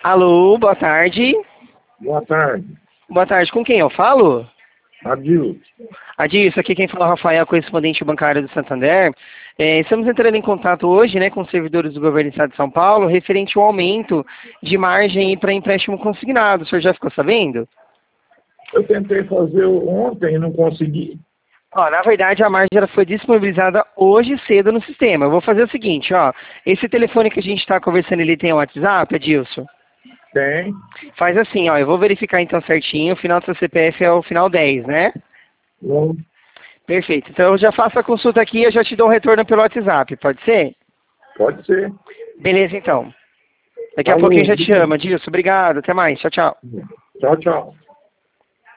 Alô, boa tarde. Boa tarde. Boa tarde, com quem eu falo? Adilson. Adilson, aqui quem fala é o Rafael, correspondente bancário do Santander. Estamos entrando em contato hoje, né, com os servidores do governo do Estado de São Paulo, referente ao aumento de margem para empréstimo consignado. O senhor já ficou sabendo? Eu tentei fazer ontem e não consegui. Ó, na verdade, a margem ela foi disponibilizada hoje cedo no sistema. Eu vou fazer o seguinte, ó. Esse telefone que a gente está conversando, ele tem o WhatsApp, Adilson? Tem. Faz assim, ó. Eu vou verificar então certinho. O final do seu CPF é o final 10, né? Bom, Perfeito. Então eu já faço a consulta aqui e eu já te dou um retorno pelo WhatsApp. Pode ser? pode ser. Beleza, então. Daqui a Falou. pouquinho eu já te chamo, Adilson. Obrigado. Até mais. Tchau, tchau. Tchau, tchau.